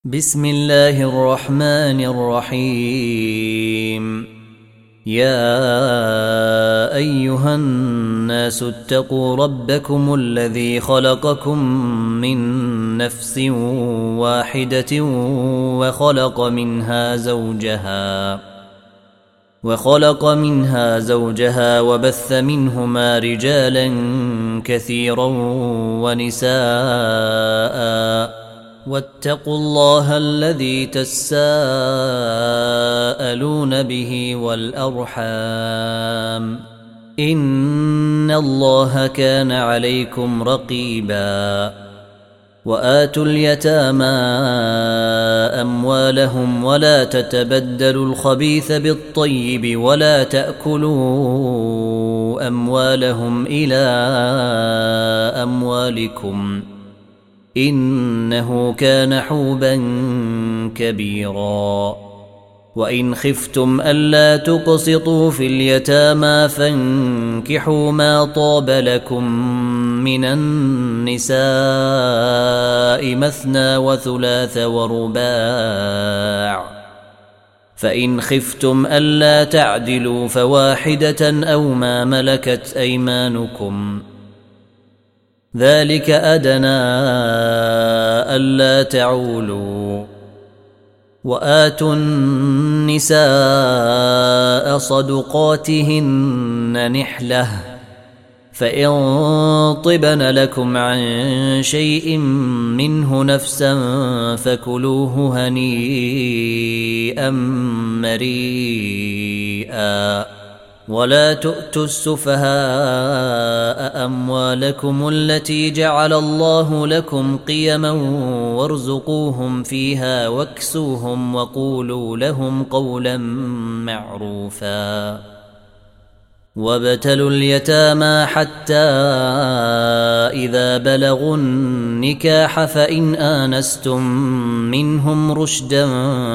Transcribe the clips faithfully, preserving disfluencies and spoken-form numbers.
بسم الله الرحمن الرحيم. يا أيها الناس اتقوا ربكم الذي خلقكم من نفس واحدة وخلق منها زوجها وخلق منها زوجها وبث منهما رجالا كثيرا ونساء واتقوا الله الذي تساءلون به والأرحام إن الله كان عليكم رقيبا. وآتوا اليتامى أموالهم ولا تتبدلوا الخبيث بالطيب ولا تأكلوا أموالهم إلى أموالكم إنه كان حوبا كبيرا. وإن خفتم ألا تقسطوا في اليتامى فانكحوا ما طاب لكم من النساء مثنى وثلاث ورباع، فإن خفتم ألا تعدلوا فواحدة أو ما ملكت أيمانكم ذلك أدنى ألا تعولوا. وآتوا النساء صدقاتهن نحلة، فإن طبن لكم عن شيء منه نفسا فكلوه هنيئا مريئا. ولا تؤتوا السفهاء أموالكم التي جعل الله لكم قيما وارزقوهم فيها واكسوهم وقولوا لهم قولا معروفا. وابتلوا اليتامى حتى إذا بلغوا النكاح فإن آنستم منهم رشدا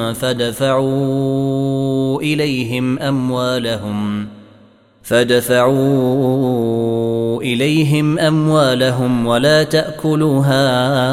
فادفعوا إليهم أموالهم فادفعوا إليهم أموالهم ولا تأكلوها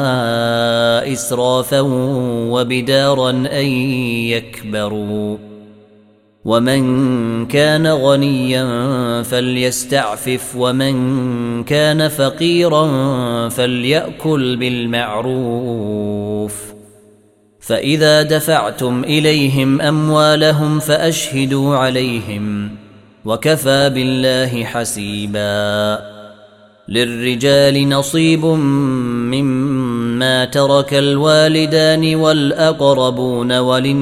إسرافا وبدارا أن يكبروا. ومن كان غنيا فليستعفف ومن كان فقيرا فليأكل بالمعروف. فإذا دفعتم إليهم أموالهم فأشهدوا عليهم وكفى بالله حسيبا. للرجال نصيب مما ترك الوالدان والأقربون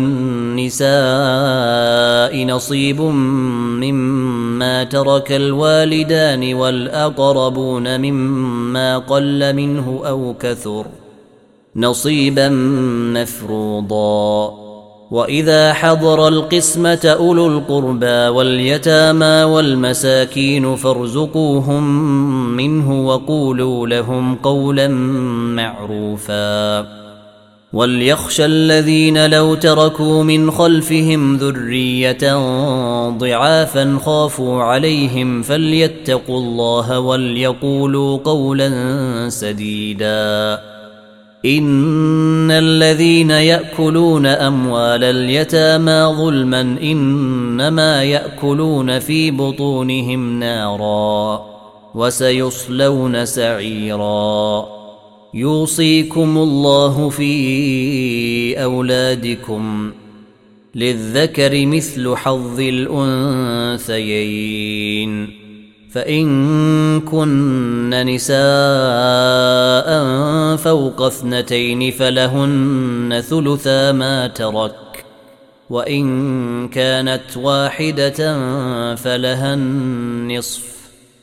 وللنساء نصيب مما ترك الوالدان والأقربون مما قل منه أو كثر نصيبا مفروضا. وإذا حضر القسمة أولو القربى واليتامى والمساكين فارزقوهم منه وقولوا لهم قولا معروفا. وليخشى الذين لو تركوا من خلفهم ذرية ضعافا خافوا عليهم فليتقوا الله وليقولوا قولا سديدا. إن الذين يأكلون أموال اليتامى ظلما إنما يأكلون في بطونهم نارا وسيصلون سعيرا. يوصيكم الله في أولادكم للذكر مثل حظ الأنثيين، فإن كن نساء فوق اثنتين فلهن ثلثا ما ترك، وإن كانت واحدة فلها النصف،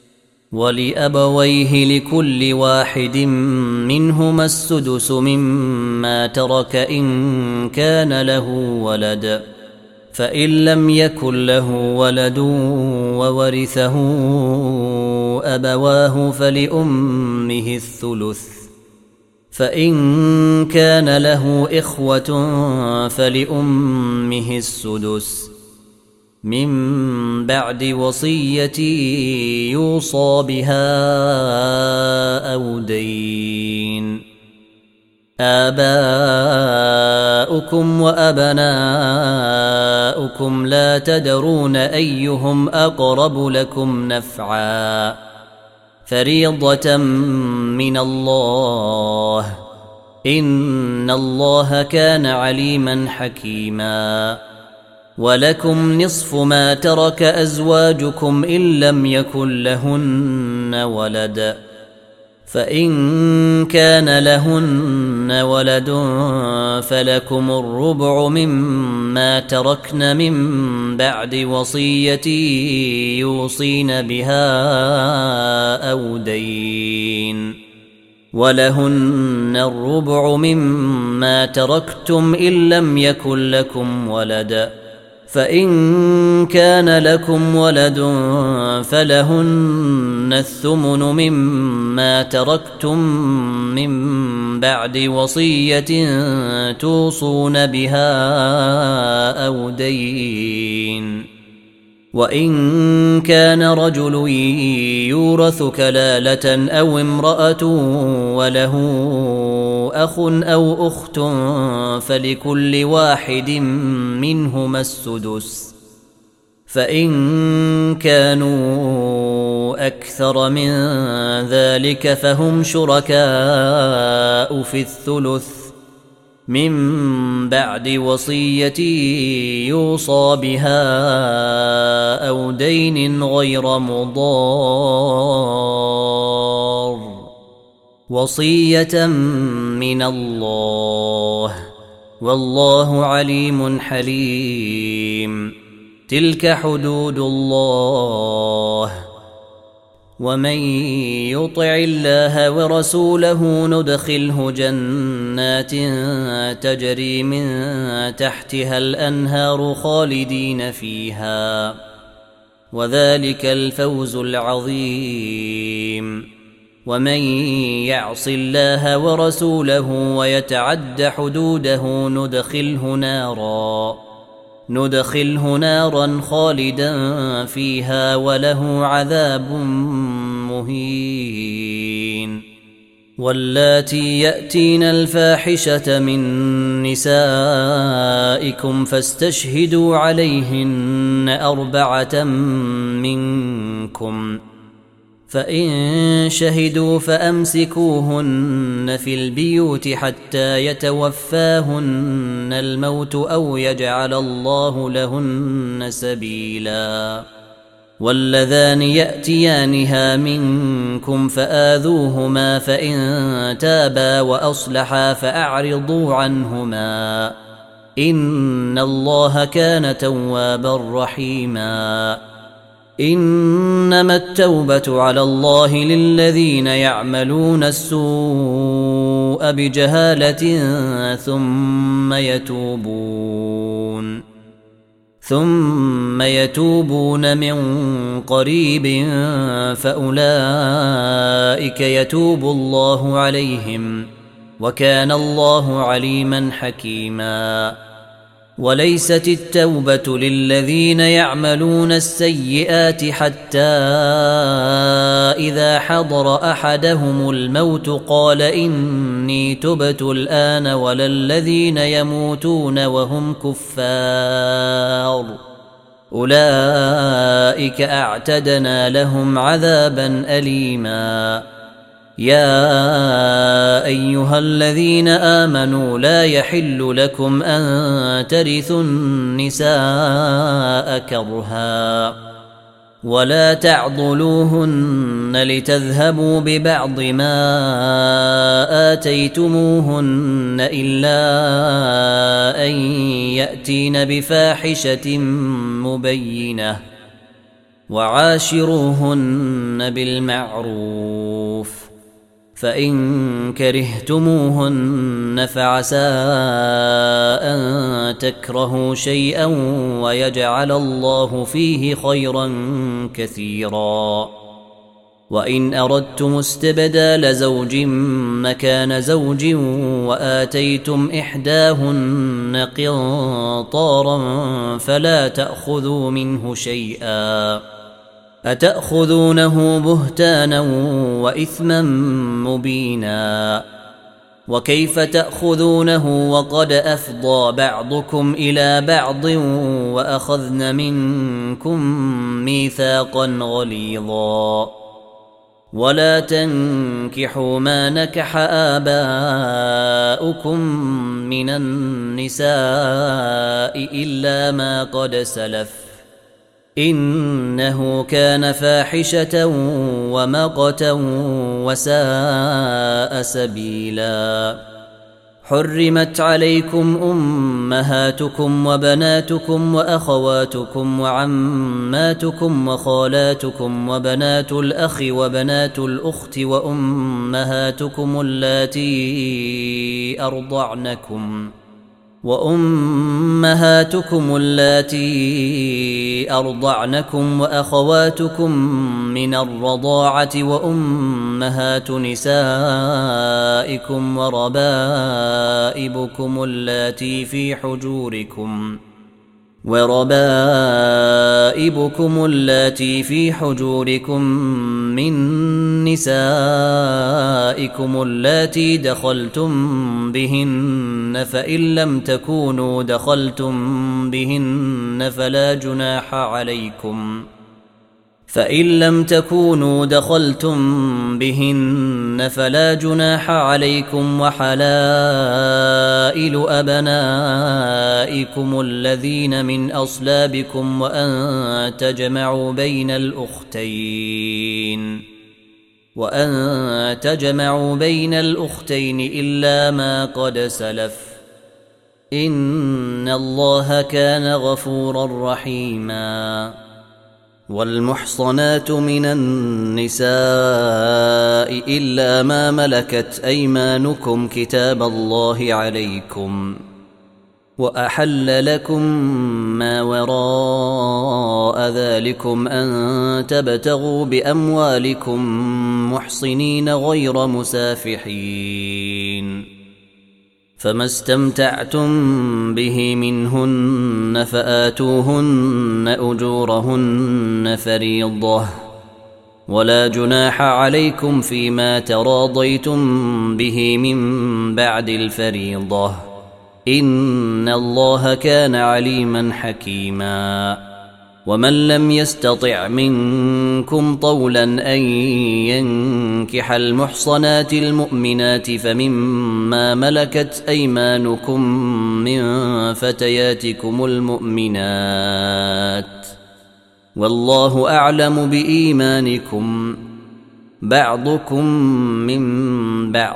ولأبويه لكل واحد منهما السدس مما ترك إن كان له ولد، فإن لم يكن له ولد وورثه أبواه فلأمه الثلث، فإن كان له إخوة فلأمه السدس من بعد وصية يوصى بها أو دين. آباؤكم نساؤكم وأبناؤكم لا تدرون أيهم أقرب لكم نفعا فريضة من الله إن الله كان عليما حكيما ولكم نصف ما ترك أزواجكم إن لم يكن لهن ولد فإن كان لهن ولد فلكم الربع مما تركن من بعد وصية يوصين بها أو دين ولهن الربع مما تركتم إن لم يكن لكم ولد فإن كان لكم ولد فلهن الثمن مما تركتم من بعد وصية توصون بها أو دين وإن كان رجل يورث كلالة أو امرأة وله أخ أو أخت فلكل واحد منهما السدس فإن كانوا أكثر من ذلك فهم شركاء في الثلث من بعد وصية يوصى بها أو دين غير مضار وصية من الله والله عليم حليم تلك حدود الله ومن يطع الله ورسوله ندخله جنات تجري من تحتها الأنهار خالدين فيها وذلك الفوز العظيم ومن يعص الله ورسوله ويتعد حدوده ندخله نارا ندخله نارا خالدا فيها وله عذاب مهين واللاتي يأتين الفاحشة من نسائكم فاستشهدوا عليهن أربعة منكم فإن شهدوا فأمسكوهن في البيوت حتى يتوفاهن الموت أو يجعل الله لهن سبيلا واللذان يأتيانها منكم فآذوهما فإن تابا وأصلحا فأعرضوا عنهما إن الله كان توابا رحيما إنما التوبة على الله للذين يعملون السوء بجهالة ثم يتوبون ثم يتوبون من قريب فأولئك يتوب الله عليهم وكان الله عليما حكيما وليست التوبة للذين يعملون السيئات حتى إذا حضر أحدهم الموت قال إني تبت الآن ولا الذين يموتون وهم كفار أولئك أعتدنا لهم عذابا أليما يا أيها الذين آمنوا لا يحل لكم أن ترثوا النساء كرها ولا تعضلوهن لتذهبوا ببعض ما آتيتموهن إلا أن يأتين بفاحشة مبينة وعاشروهن بالمعروف فإن كرهتموهن فعسى أن تكرهوا شيئا ويجعل الله فيه خيرا كثيرا وإن أردتم استبدال زوج مكان زوج وآتيتم إحداهن قنطارا فلا تأخذوا منه شيئا أتأخذونه بهتانا وإثما مبينا وكيف تأخذونه وقد أفضى بعضكم إلى بعض وأخذن منكم ميثاقا غليظا ولا تنكحوا ما نكح آباؤكم من النساء إلا ما قد سلف إنه كان فاحشة ومقتا وساء سبيلا حرمت عليكم أمهاتكم وبناتكم وأخواتكم وعماتكم وخالاتكم وبنات الأخ وبنات الأخت وأمهاتكم اللاتي أرضعنكم وأمهاتكم اللاتي أرضعنكم وأخواتكم من الرضاعة وأمهات نسائكم وربائبكم اللاتي في حجوركم وربائبكم اللاتي في حجوركم من نسائكم اللاتي دخلتم بهن فإن لم تكونوا دخلتم بهن فلا جناح عليكم فإن لم تكونوا دخلتم بهن فلا جناح عليكم وحلائل أبنائكم الذين من أصلابكم وأن تجمعوا بين الأختين وأن تجمعوا بين الأختين إلا ما قد سلف إن الله كان غفورا رحيما والمحصنات من النساء إلا ما ملكت أيمانكم كتاب الله عليكم وأحل لكم ما وراء ذلكم أن تبتغوا بأموالكم محصنين غير مسافحين فما استمتعتم به منهن فآتوهن أجورهن فريضة ولا جناح عليكم فيما تراضيتم به من بعد الفريضة إن الله كان عليما حكيما ومن لم يستطع منكم طولا أن ينكح المحصنات المؤمنات فمما ملكت أيمانكم من فتياتكم المؤمنات والله أعلم بإيمانكم بعضكم من بعض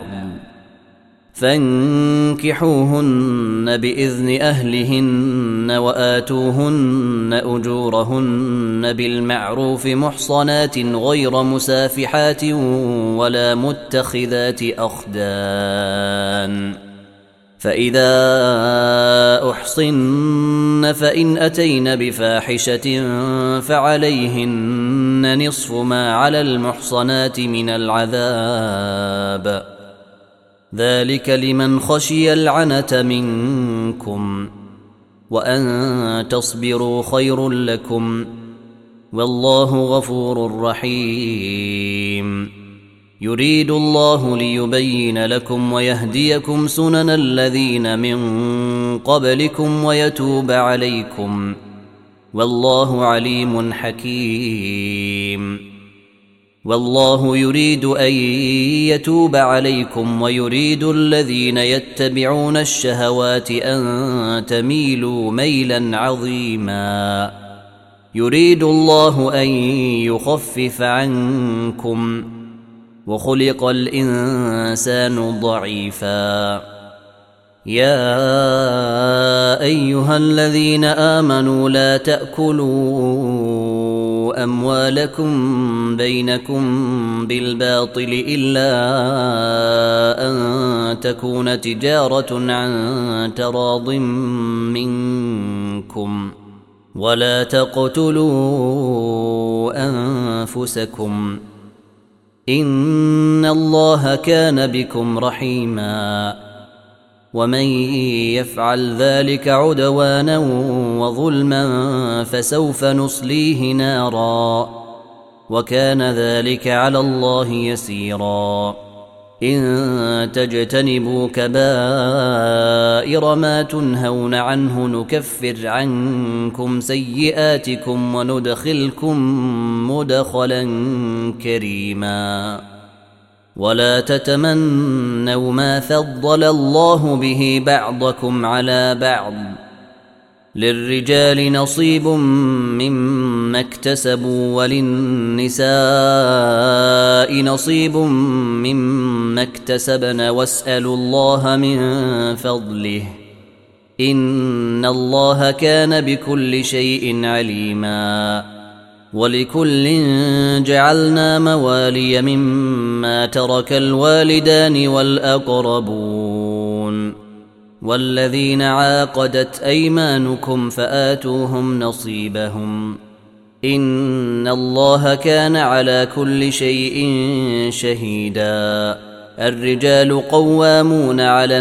فانكحوهن بإذن أهلهن وآتوهن أجورهن بالمعروف محصنات غير مسافحات ولا متخذات أخدان فإذا أحصن فإن أتين بفاحشة فعليهن نصف ما على المحصنات من العذاب ذلك لمن خشي العنة منكم وأن تصبروا خير لكم والله غفور رحيم يريد الله ليبين لكم ويهديكم سنن الذين من قبلكم ويتوب عليكم والله عليم حكيم والله يريد أن يتوب عليكم ويريد الذين يتبعون الشهوات أن تميلوا ميلا عظيما يريد الله أن يخفف عنكم وخلق الإنسان ضعيفا يا أيها الذين آمنوا لا تأكلوا أموالكم بينكم بالباطل إلا أن تكون تجارة عن تراض منكم ولا تقتلوا أنفسكم إن الله كان بكم رحيما ومن يفعل ذلك عدوانا وظلما فسوف نصليه نارا وكان ذلك على الله يسيرا إن تجتنبوا كبائر ما تنهون عنه نكفر عنكم سيئاتكم وندخلكم مدخلا كريما ولا تتمنوا ما فضل الله به بعضكم على بعض للرجال نصيب مما اكتسبوا وللنساء نصيب مما اكتسبن واسألوا الله من فضله إن الله كان بكل شيء عليما ولكل جعلنا موالي مما ترك الوالدان والأقربون والذين عاقدت أيمانكم فآتوهم نصيبهم إن الله كان على كل شيء شهيدا الرجال قوامون على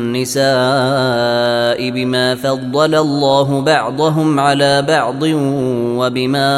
النساء بما فضل الله بعضهم على بعض وبما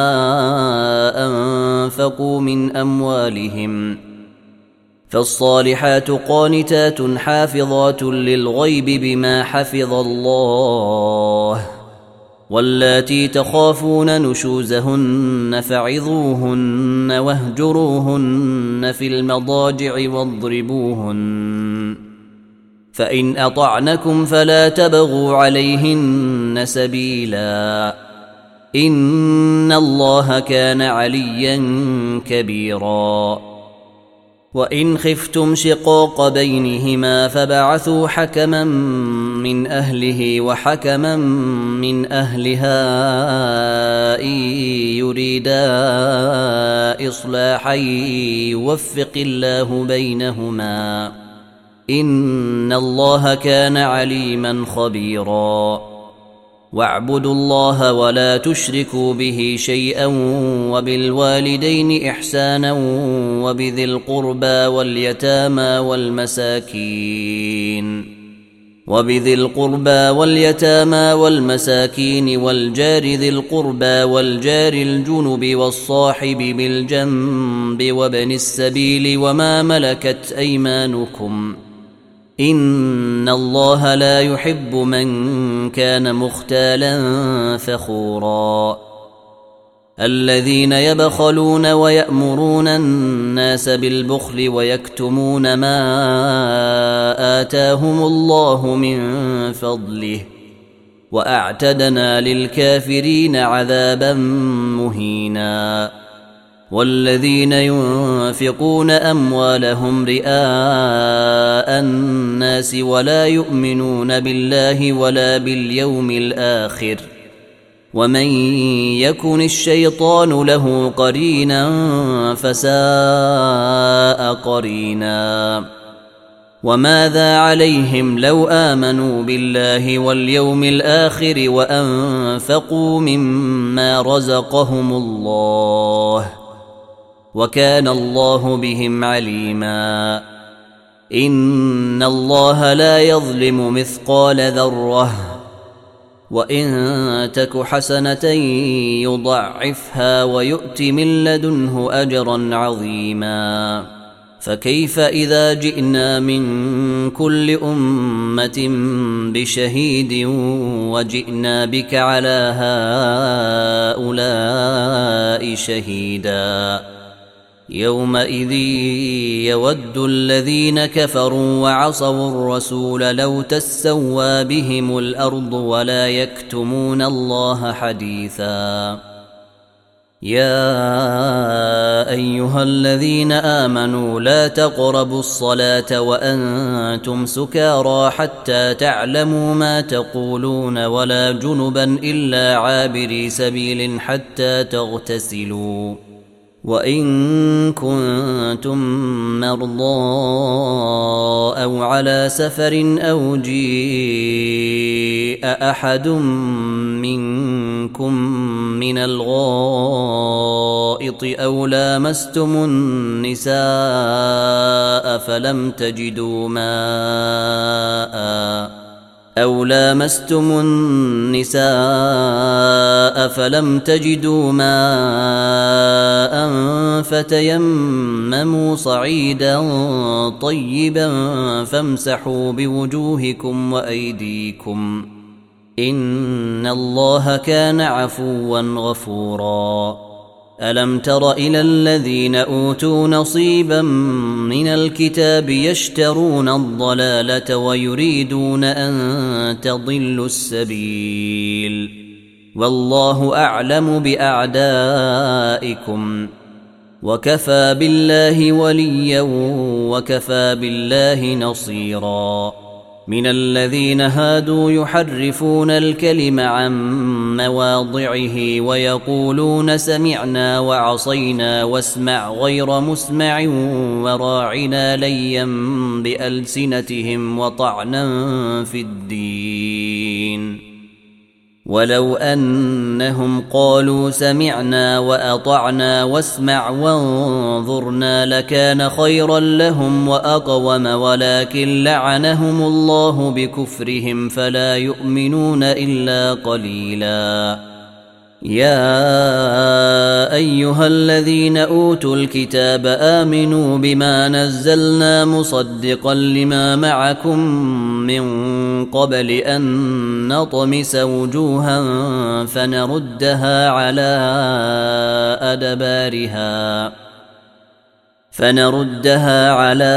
أنفقوا من أموالهم فالصالحات قانتات حافظات للغيب بما حفظ الله واللاتي تخافون نشوزهن فعظوهن واهجروهن في المضاجع واضربوهن فإن أطعنكم فلا تبغوا عليهن سبيلا إن الله كان عليا كبيرا وإن خفتم شقاق بينهما فبعثوا حكما من أهله وحكما من أهلها إن يريدا إصلاحا يوفق الله بينهما إن الله كان عليما خبيرا واعبدوا الله ولا تشركوا به شيئا وبالوالدين إحسانا وبذي القربى واليتامى والمساكين وبذي القربى واليتامى والمساكين والجار ذي القربى والجار الجنب والصاحب بالجنب وابن السبيل وما ملكت أيمانكم إن الله لا يحب من كان مختالا فخورا الذين يبخلون ويأمرون الناس بالبخل ويكتمون ما آتاهم الله من فضله وأعتدنا للكافرين عذابا مهينا والذين ينفقون أموالهم رئاء الناس ولا يؤمنون بالله ولا باليوم الآخر ومن يكن الشيطان له قرينا فساء قرينا وماذا عليهم لو آمنوا بالله واليوم الآخر وأنفقوا مما رزقهم الله وكان الله بهم عليما إن الله لا يظلم مثقال ذرة وإن تك حسنة يضعفها ويؤت من لدنه أجرا عظيما فكيف إذا جئنا من كل أمة بشهيد وجئنا بك على هؤلاء شهيدا يومئذ يود الذين كفروا وعصوا الرسول لو تسوى بهم الأرض ولا يكتمون الله حديثا يا أيها الذين آمنوا لا تقربوا الصلاة وأنتم سكارى حتى تعلموا ما تقولون ولا جنبا إلا عابري سبيل حتى تغتسلوا وإن كنتم مرضى أو على سفر أو جيء أحد منكم من الغائط أو لامستم النساء فلم تجدوا ماء أو لامستم النساء فلم تجدوا ماء فتيمموا صعيدا طيبا فامسحوا بوجوهكم وأيديكم إن الله كان عفوا غفورا. ألم تر إلى الذين أوتوا نصيبا من الكتاب يشترون الضلالة ويريدون أن تضلوا السبيل والله أعلم بأعدائكم وكفى بالله وليا وكفى بالله نصيرا. من الذين هادوا يحرفون الكلم عن مواضعه ويقولون سمعنا وعصينا واسمع غير مسمع وراعنا ليا بألسنتهم وطعنا في الدين ولو أنهم قالوا سمعنا وأطعنا واسمع وانظرنا لكان خيرا لهم وأقوم ولكن لعنهم الله بكفرهم فلا يؤمنون إلا قليلا. يا أيها الذين أوتوا الكتاب آمنوا بما نزلنا مصدقا لما معكم من قبل أن نطمس وجوها فنردها على أدبارها فنردها على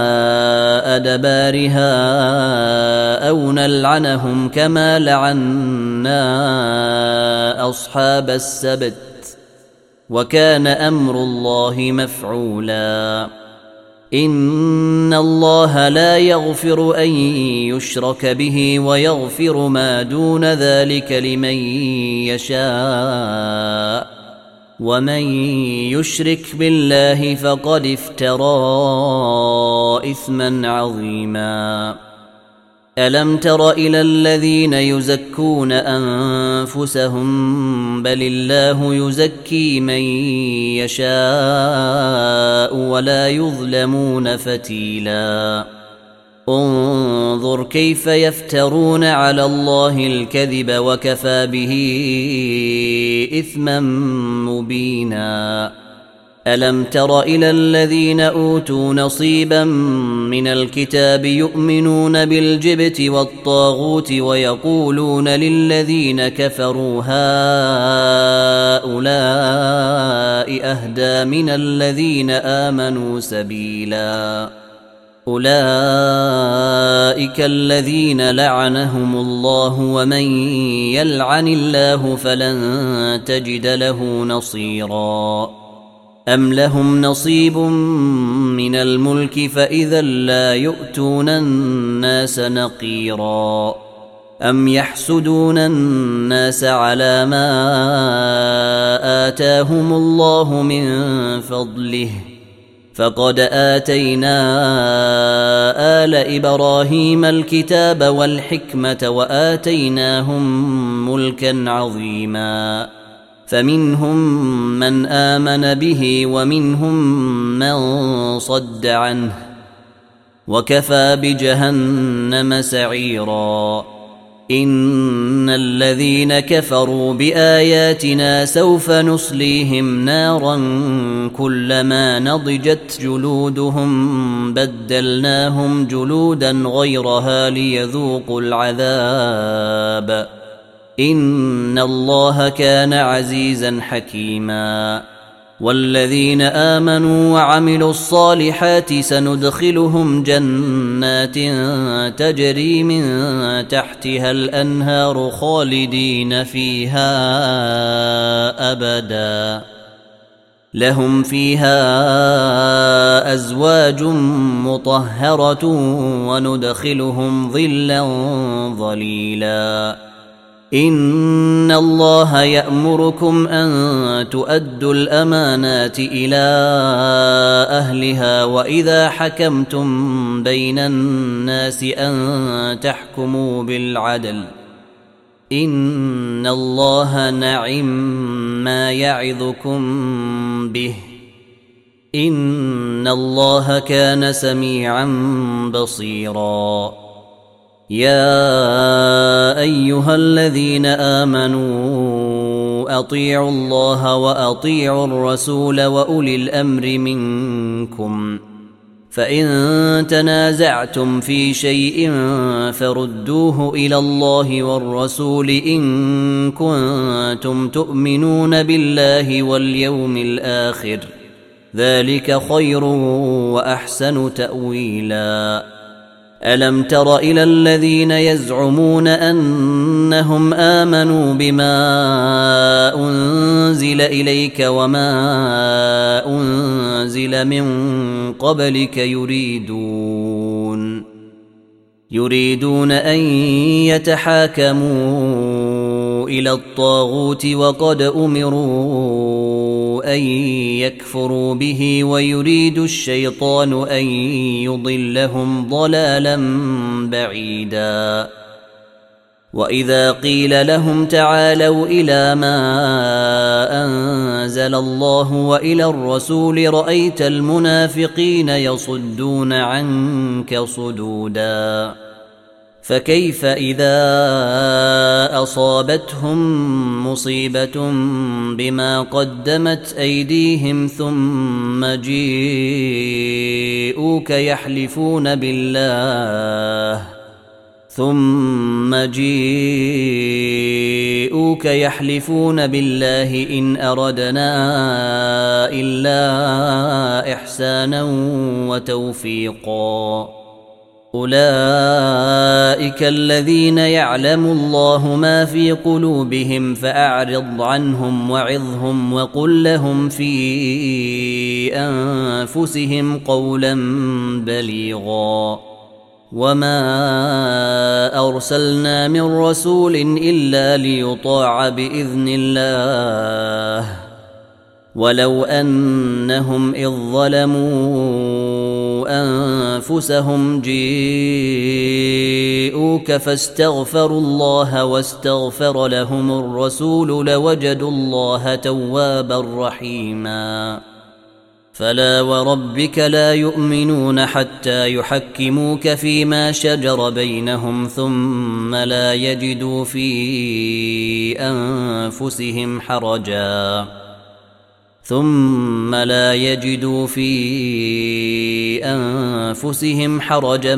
أدبارها أو نلعنهم كما لعنا أصحاب السبت وكان أمر الله مفعولا. إن الله لا يغفر أن يشرك به ويغفر ما دون ذلك لمن يشاء ومن يشرك بالله فقد افترى إثما عظيما. ألم تر إلى الذين يزكون أنفسهم بل الله يزكي من يشاء ولا يظلمون فتيلا. انظر كيف يفترون على الله الكذب وكفى به إثما مبينا. ألم تر إلى الذين أوتوا نصيبا من الكتاب يؤمنون بالجبت والطاغوت ويقولون للذين كفروا هؤلاء أهدى من الذين آمنوا سبيلا. أولئك الذين لعنهم الله ومن يلعن الله فلن تجد له نصيرا. أم لهم نصيب من الملك فإذا لا يؤتون الناس نقيرا. أم يحسدون الناس على ما آتاهم الله من فضله فقد آتينا آل إبراهيم الكتاب والحكمة وآتيناهم ملكا عظيما. فمنهم من آمن به ومنهم من صد عنه وكفى بجهنم سعيرا. إن الذين كفروا بآياتنا سوف نصليهم نارا كلما نضجت جلودهم بدلناهم جلودا غيرها ليذوقوا العذاب إن الله كان عزيزا حكيما. والذين آمنوا وعملوا الصالحات سندخلهم جنات تجري من تحتها الأنهار خالدين فيها أبدا لهم فيها أزواج مطهرة وندخلهم ظلا ظليلا. إن الله يأمركم أن تؤدوا الأمانات إلى أهلها وإذا حكمتم بين الناس أن تحكموا بالعدل إن الله نعم ما يعظكم به إن الله كان سميعا بصيرا. يا أيها الذين آمنوا أطيعوا الله وأطيعوا الرسول وأولي الأمر منكم فإن تنازعتم في شيء فردوه إلى الله والرسول إن كنتم تؤمنون بالله واليوم الآخر ذلك خير وأحسن تأويلا ألم تر إلى الذين يزعمون أنهم آمنوا بما أنزل إليك وما أنزل من قبلك يريدون يريدون أن يتحاكموا إلى الطاغوت وقد أمروا أن يكفروا به ويريد الشيطان أن يضلهم ضلالا بعيدا وإذا قيل لهم تعالوا إلى ما أنزل الله وإلى الرسول رأيت المنافقين يصدون عنك صدودا فكيف إذا أصابتهم مصيبة بما قدمت أيديهم ثم جيءوك يحلفون بالله ثم جيءوك يحلفون بالله إن أردنا إلا إحسانا وتوفيقا أولئك الذين يعلم الله ما في قلوبهم فأعرض عنهم وعظهم وقل لهم في أنفسهم قولا بليغا وما أرسلنا من رسول إلا ليطاع بإذن الله ولو أنهم إذ ظلموا أنفسهم جيءوك فاستغفروا الله واستغفر لهم الرسول لوجدوا الله توابا رحيما فلا وربك لا يؤمنون حتى يحكموك فيما شجر بينهم ثم لا يجدوا في أنفسهم حرجا ثم لا يجدوا في أنفسهم حرجا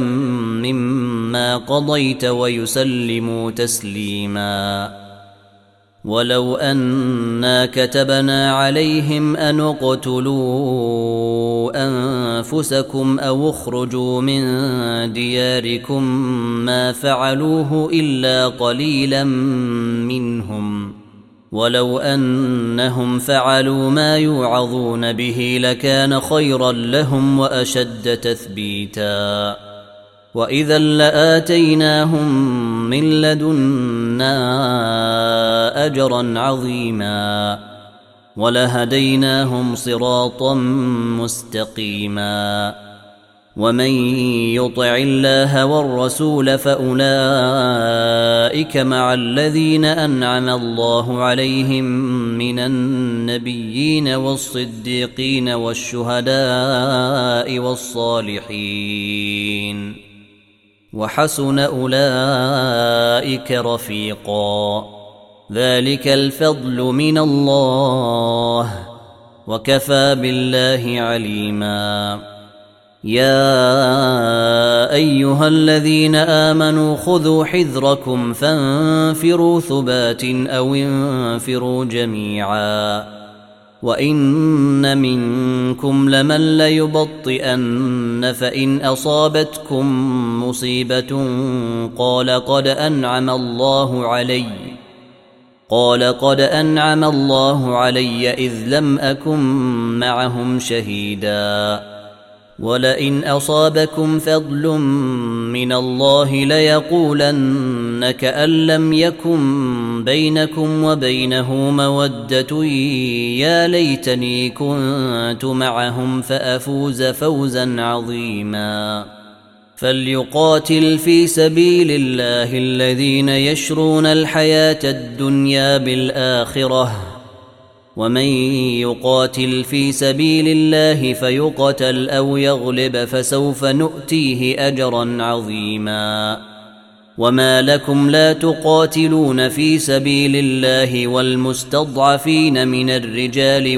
مما قضيت ويسلموا تسليما ولو أنا كتبنا عليهم أن اقتلوا أنفسكم أو اخرجوا من دياركم ما فعلوه إلا قليلا منهم ولو أنهم فعلوا ما يوعظون به لكان خيرا لهم وأشد تثبيتا وإذا لآتيناهم من لدنا أجرا عظيما ولهديناهم صراطا مستقيما ومن يطع الله والرسول فأولئك مع الذين أنعم الله عليهم من النبيين والصديقين والشهداء والصالحين وحسن أولئك رفيقا ذلك الفضل من الله وكفى بالله عليما يا أيها الذين آمنوا خذوا حذركم فانفروا ثبات أو انفروا جميعا وإن منكم لمن ليبطئن فإن أصابتكم مصيبة قال قد أنعم الله علي قال قد أنعم الله علي إذ لم أكن معهم شهيدا ولئن أصابكم فضل من الله ليقولن كأن لم يكن بينكم وبينه مودة يا ليتني كنت معهم فأفوز فوزا عظيما فليقاتل في سبيل الله الذين يشرون الحياة الدنيا بالآخرة ومن يقاتل في سبيل الله فيقتل أو يغلب فسوف نؤتيه أجرا عظيما وما لكم لا تقاتلون في سبيل الله والمستضعفين من الرجال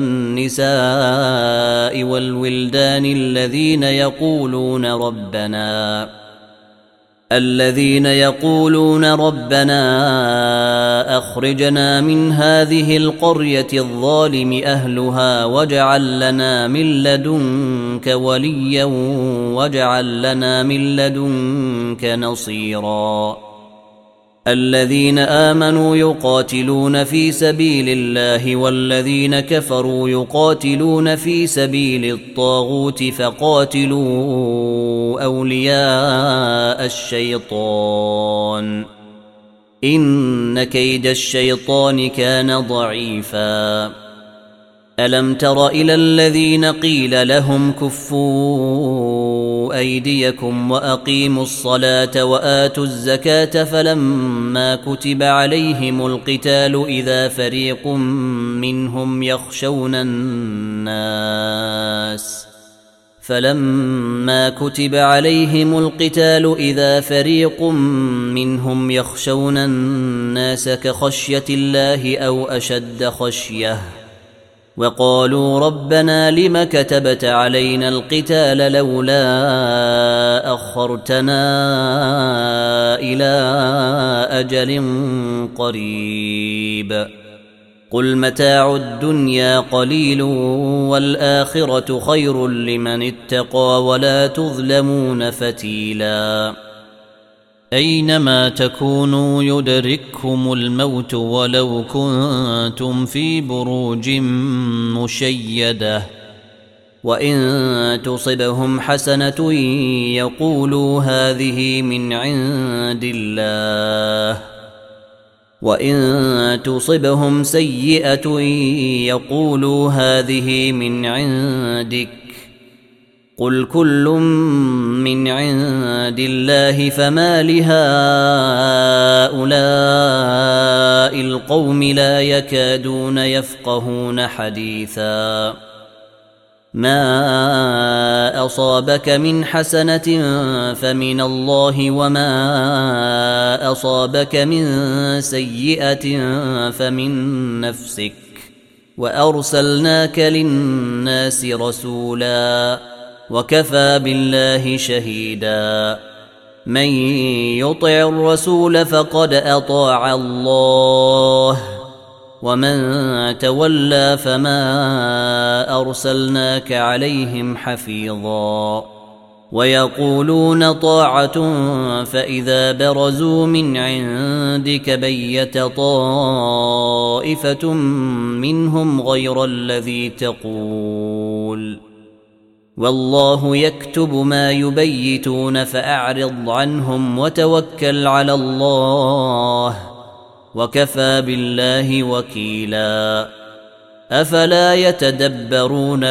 والنساء والولدان الذين يقولون ربنا الذين يقولون ربنا أخرجنا من هذه القرية الظالم أهلها واجعل لنا من لدنك وليا واجعل لنا من لدنك نصيرا. الذين آمنوا يقاتلون في سبيل الله والذين كفروا يقاتلون في سبيل الطاغوت فقاتلوا أولياء الشيطان إن كيد الشيطان كان ضعيفا. ألم تر إلى الذين قيل لهم كفوا أيديكم وأقيموا الصلاة وآتوا الزكاة فلما كتب عليهم القتال إذا فريق منهم يخشون الناس فلما كتب عليهم القتال إذا فريق منهم يخشون الناس كخشية الله أو أشد خشية وقالوا ربنا لم كتبت علينا القتال لولا أخرتنا إلى أجل قريب قل متاع الدنيا قليل والآخرة خير لمن اتقى ولا تظلمون فتيلا. أينما تكونوا يدرككم الموت ولو كنتم في بروج مشيدة وإن تصبهم حسنة يقولوا هذه من عند الله وإن تصبهم سيئة يقولوا هذه من عندك قل كل من عند الله فما لهؤلاء القوم لا يكادون يفقهون حديثا. ما أصابك من حسنة فمن الله وما أصابك من سيئة فمن نفسك وأرسلناك للناس رسولا وكفى بالله شهيدا. من يطع الرسول فقد أطاع الله ومن تولى فما أرسلناك عليهم حفيظا. ويقولون طاعة فإذا برزوا من عندك بيت طائفة منهم غير الذي تقول والله يكتب ما يبيتون فأعرض عنهم وتوكل على الله وكفى بالله وكيلا. أفلا يتدبرون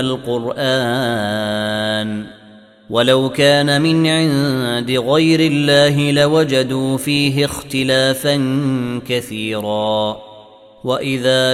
القرآن ولو كان من عند غير الله لوجدوا فيه اختلافا كثيرا. وإذا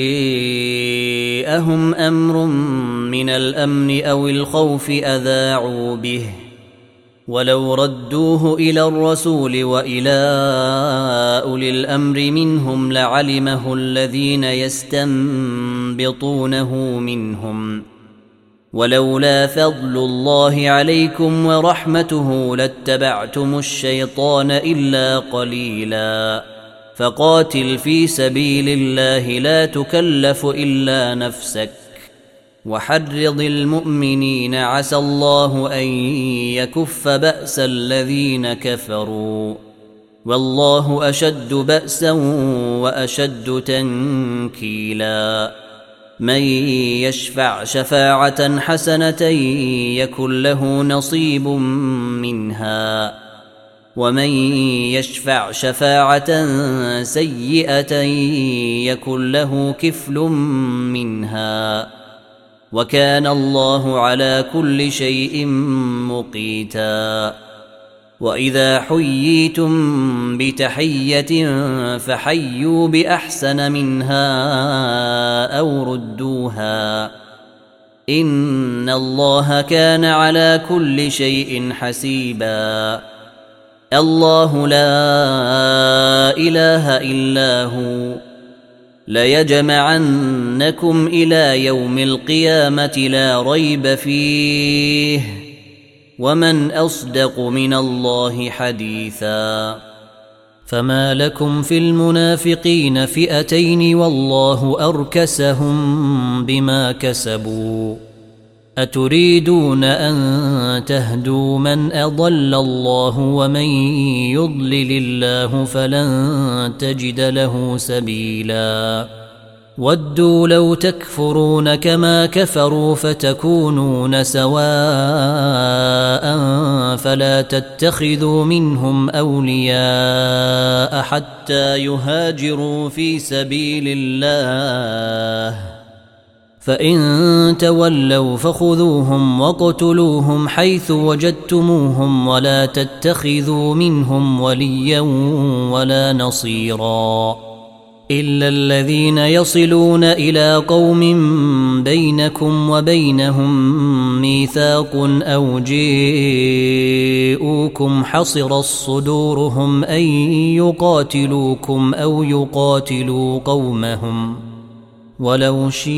جاءهم أمر من الأمن أو الخوف أذاعوا به ولو ردوه إلى الرسول وإلى أولي الأمر منهم لعلمه الذين يستنبطونه منهم ولولا فضل الله عليكم ورحمته لاتبعتم الشيطان إلا قليلا. فقاتل في سبيل الله لا تكلف إلا نفسك وحرض المؤمنين عسى الله أن يكف بأس الذين كفروا والله أشد بأسا وأشد تنكيلا. من يشفع شفاعة حسنة يكن له نصيب منها ومن يشفع شفاعة سيئة يكن له كفل منها وكان الله على كل شيء مقيتا. وإذا حييتم بتحية فحيوا بأحسن منها أو ردوها إن الله كان على كل شيء حسيبا. الله لا إله إلا هو ليجمعنكم إلى يوم القيامة لا ريب فيه ومن أصدق من الله حديثا فما لكم في المنافقين فئتين والله أركسهم بما كسبوا أتريدون أن تهدوا من أضل الله ومن يضلل الله فلن تجد له سبيلا ودوا لو تكفرون كما كفروا فتكونون سواء فلا تتخذوا منهم أولياء حتى يهاجروا في سبيل الله فإن تولوا فخذوهم واقتلوهم حيث وجدتموهم ولا تتخذوا منهم وليا ولا نصيرا إلا الذين يصلون إلى قوم بينكم وبينهم ميثاق أو جاءوكم حصرت صدورهم أن يقاتلوكم أو يقاتلوا قومهم ولو شاء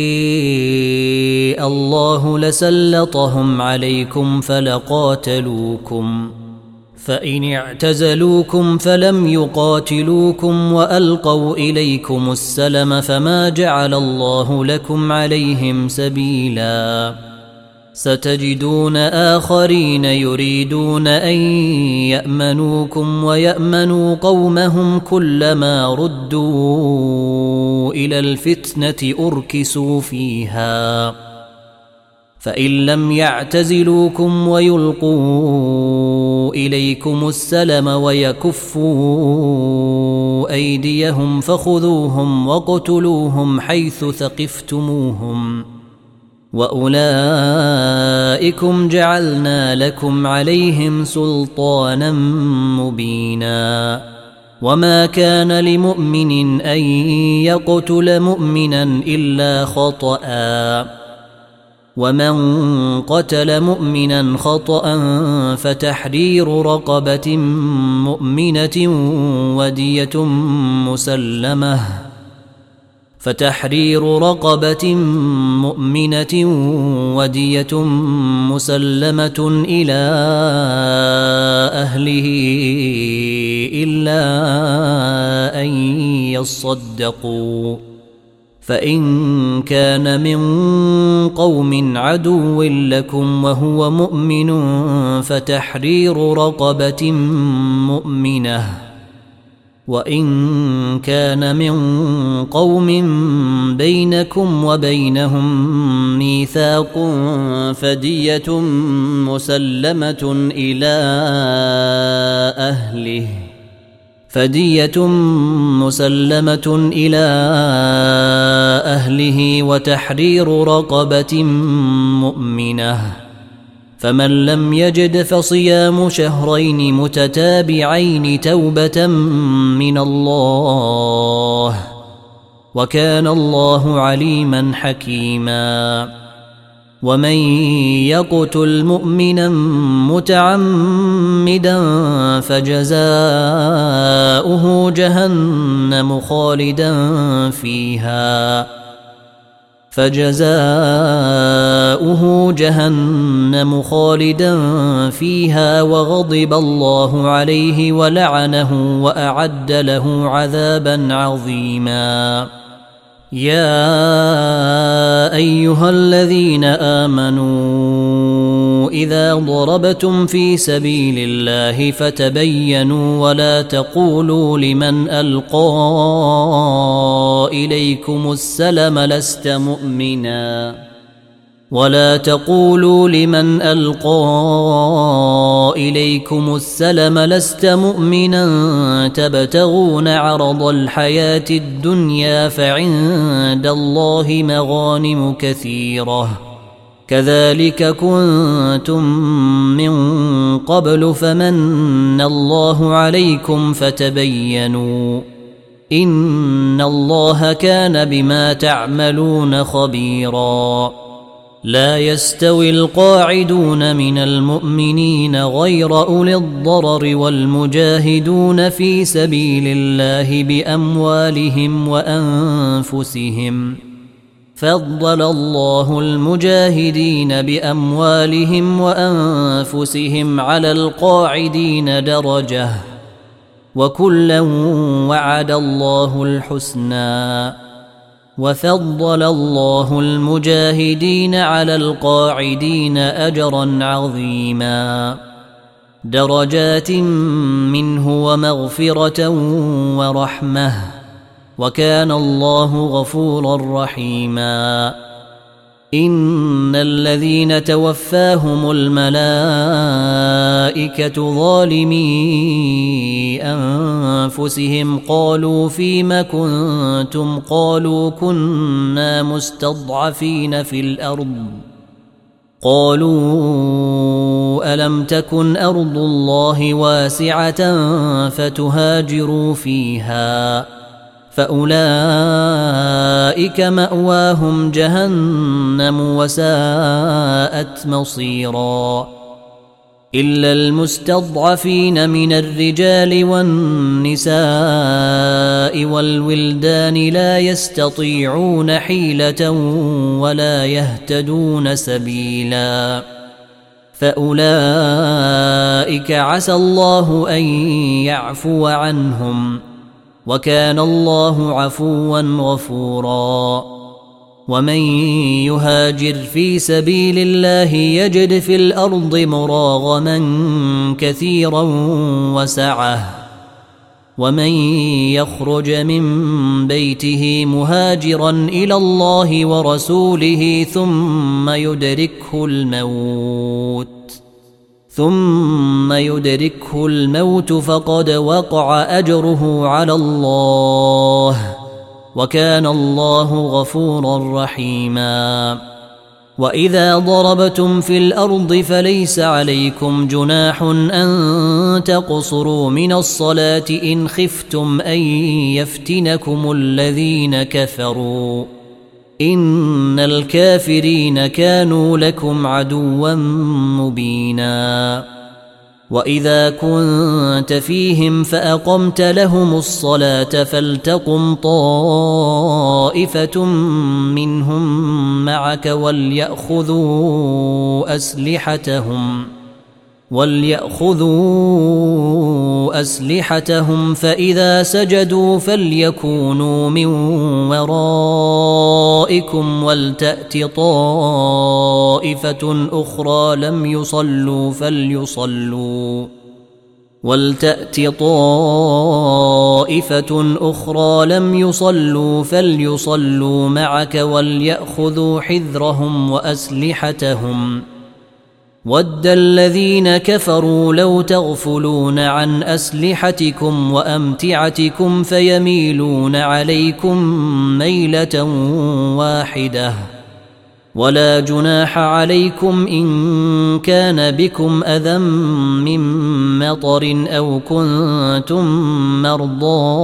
الله لسلطهم عليكم فلقاتلوكم فإن اعتزلوكم فلم يقاتلوكم وألقوا إليكم السلم فما جعل الله لكم عليهم سبيلا ستجدون آخرين يريدون أن يأمنوكم ويأمنوا قومهم كلما ردوا إلى الفتنة أركسوا فيها فإن لم يعتزلوكم ويلقوا إليكم السلم ويكفوا أيديهم فخذوهم واقتلوهم حيث ثقفتموهم وأولئكم جعلنا لكم عليهم سلطانا مبينا وما كان لمؤمن أن يقتل مؤمنا إلا خطأ ومن قتل مؤمنا خطأ فتحرير رقبة مؤمنة ودية مسلمة فتحرير رقبة مؤمنة ودية مسلمة إلى أهله إلا أن يصدقوا فإن كان من قوم عدو لكم وهو مؤمن فتحرير رقبة مؤمنة وإن كان من قوم بينكم وبينهم ميثاق فدية مسلمة إلى أهله فدية مسلمة إلى أهله وتحرير رقبة مؤمنة فمن لم يجد فصيام شهرين متتابعين توبة من الله وكان الله عليما حكيما ومن يقتل مؤمنا متعمدا فجزاؤه جهنم خالدا فيها فجزاؤه جهنم خالدا فيها وغضب الله عليه ولعنه وأعد له عذابا عظيما يا أيها الذين آمنوا إذا ضربتم في سبيل الله فتبينوا ولا تقولوا لمن ألقى إليكم السلم لست مؤمنا ولا تقولوا لمن ألقى إليكم السلم لست مؤمنا تبتغون عرض الحياة الدنيا فعند الله مغانم كثيرة كذلك كنتم من قبل فمن الله عليكم فتبينوا إن الله كان بما تعملون خبيرا لا يستوي القاعدون من المؤمنين غير أولي الضرر والمجاهدون في سبيل الله بأموالهم وأنفسهم فضل الله المجاهدين بأموالهم وأنفسهم على القاعدين درجة وكلا وعد الله الحسنى وفضل الله المجاهدين على القاعدين أجرا عظيما درجات منه ومغفرة ورحمة وكان الله غفورا رحيما إن الذين توفاهم الملائكة ظالمي أنفسهم قالوا فيم كنتم قالوا كنا مستضعفين في الأرض قالوا ألم تكن أرض الله واسعة فتهاجروا فيها فأولئك مأواهم جهنم وساءت مصيرا إلا المستضعفين من الرجال والنساء والولدان لا يستطيعون حيلة ولا يهتدون سبيلا فأولئك عسى الله أن يعفو عنهم وكان الله عفوا غفورا ومن يهاجر في سبيل الله يجد في الأرض مراغما كثيرا وسعة ومن يخرج من بيته مهاجرا إلى الله ورسوله ثم يدركه الموت ثم يدركه الموت فقد وقع أجره على الله وكان الله غفورا رحيما وإذا ضربتم في الأرض فليس عليكم جناح أن تقصروا من الصلاة إن خفتم أن يفتنكم الذين كفروا إن الكافرين كانوا لكم عدوا مبينا وإذا كنت فيهم فأقمت لهم الصلاة فلتقم طائفة منهم معك وليأخذوا أسلحتهم وليأخذوا أسلحتهم فإذا سجدوا فليكونوا من ورائكم ولتأت طائفة أخرى لم يصلوا فليصلوا ولتأت طائفة أخرى لم يصلوا فليصلوا معك وليأخذوا حذرهم وأسلحتهم ود الذين كفروا لو تغفلون عن أسلحتكم وأمتعتكم فيميلون عليكم ميلة واحدة ولا جناح عليكم إن كان بكم أذى من مطر أو كنتم مرضى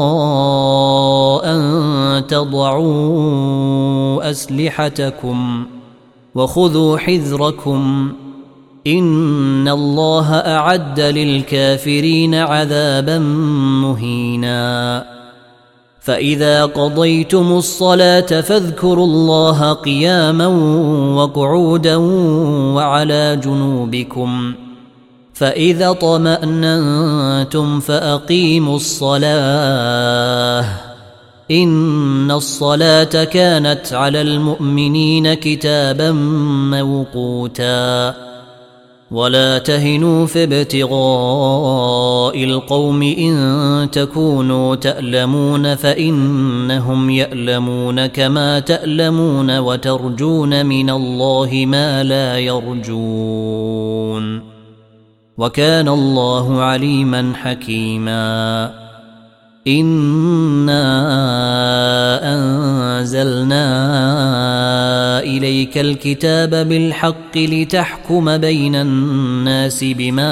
أن تضعوا أسلحتكم وخذوا حذركم إن الله أعد للكافرين عذابا مهينا فإذا قضيتم الصلاة فاذكروا الله قياما وقعودا وعلى جنوبكم فإذا طمأننتم فأقيموا الصلاة إن الصلاة كانت على المؤمنين كتابا موقوتا ولا تهنوا في ابتغاء القوم إن تكونوا تألمون فإنهم يألمون كما تألمون وترجون من الله ما لا يرجون وكان الله عليما حكيما إنا أنزلنا إليك الكتاب بالحق لتحكم بين الناس بما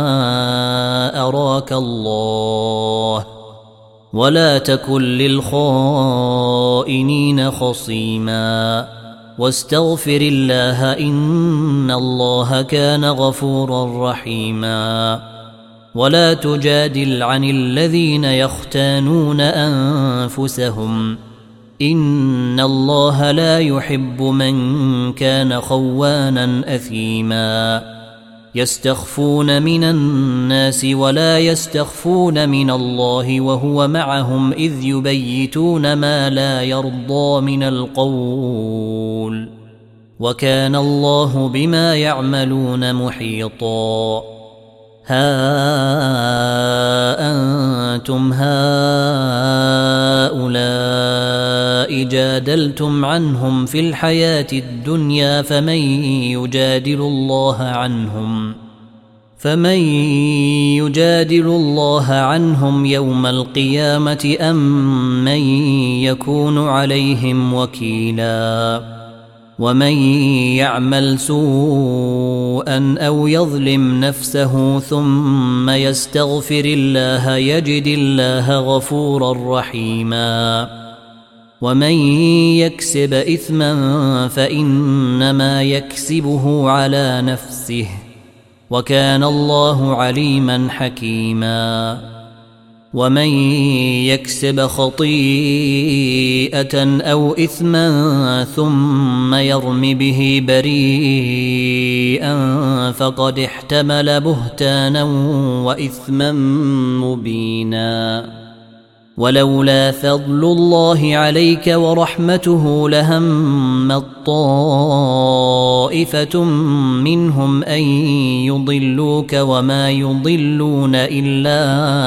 أراك الله ولا تكن للخائنين خصيما واستغفر الله إن الله كان غفورا رحيما ولا تجادل عن الذين يختانون أنفسهم إن الله لا يحب من كان خوانا أثيما يستخفون من الناس ولا يستخفون من الله وهو معهم إذ يبيتون ما لا يرضى من القول وكان الله بما يعملون محيطا ها أنتم هؤلاء جادلتم عنهم في الحياة الدنيا فمن يجادل الله عنهم فمن يجادل الله عنهم يوم القيامة أم من يكون عليهم وكيلا ومن يعمل سوءا أو يظلم نفسه ثم يستغفر الله يجد الله غفورا رحيما ومن يكسب إثما فإنما يكسبه على نفسه وكان الله عليما حكيما ومن يكسب خطيئة أو إثما ثم يرم به بريئا فقد احتمل بهتانا وإثما مبينا ولولا فضل الله عليك ورحمته لهمت طائفة منهم أن يضلوك وما يضلون إلا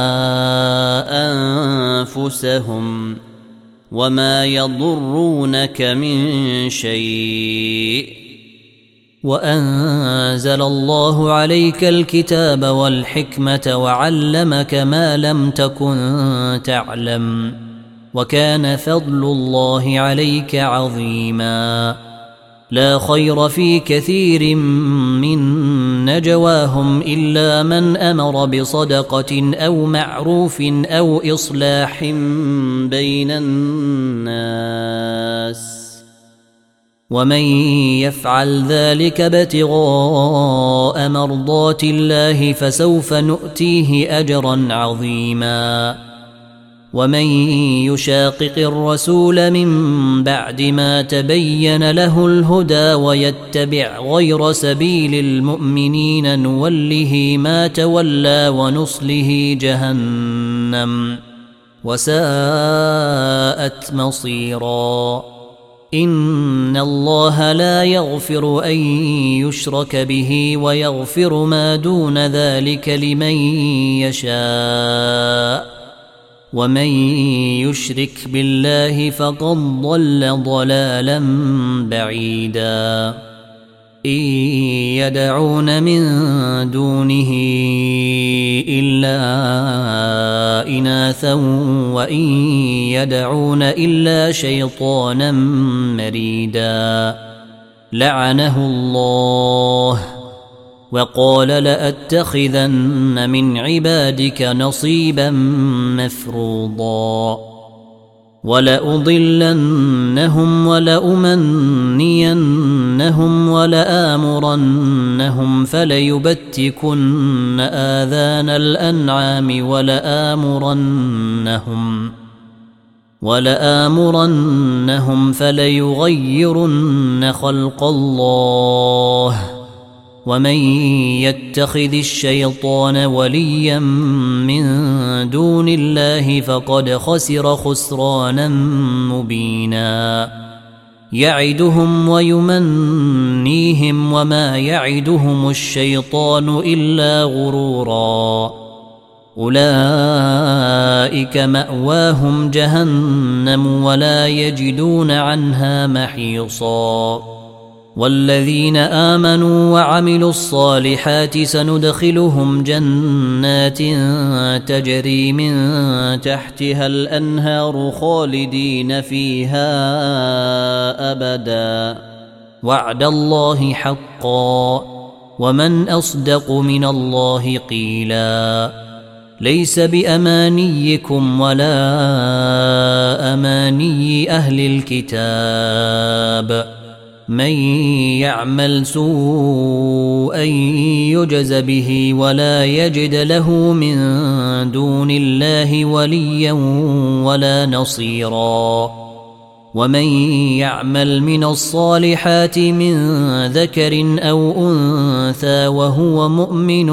أنفسهم وما يضرونك من شيء وأنزل الله عليك الكتاب والحكمة وعلمك ما لم تكن تعلم وكان فضل الله عليك عظيما لا خير في كثير من نجواهم إلا من أمر بصدقة أو معروف أو إصلاح بين الناس ومن يفعل ذلك ابتغاء مرضات الله فسوف نؤتيه أجرا عظيما ومن يشاقق الرسول من بعد ما تبين له الهدى ويتبع غير سبيل المؤمنين نوله ما تولى ونصله جهنم وساءت مصيرا إن الله لا يغفر أن يشرك به ويغفر ما دون ذلك لمن يشاء ومن يشرك بالله فقد ضل ضلالا بعيدا إن يدعون من دونه إلا إناثا وإن يدعون إلا شيطانا مريدا لعنه الله وقال لأتخذن من عبادك نصيبا مفروضا ولأضلنهم ولأمنينهم ولآمرنهم فليبتكن آذان الأنعام ولآمرنهم ولآمرنهم فليغيرن خلق الله ومن يتخذ الشيطان وليا من دون الله فقد خسر خسرانا مبينا يعدهم ويمنيهم وما يعدهم الشيطان إلا غرورا أولئك مأواهم جهنم ولا يجدون عنها محيصا والذين آمنوا وعملوا الصالحات سندخلهم جنات تجري من تحتها الأنهار خالدين فيها أبدا وعد الله حقا ومن أصدق من الله قيلا ليس بأمانيكم ولا أماني أهل الكتاب من يعمل سوءا يجز به ولا يجد له من دون الله وليا ولا نصيرا ومن يعمل من الصالحات من ذكر أو أنثى وهو مؤمن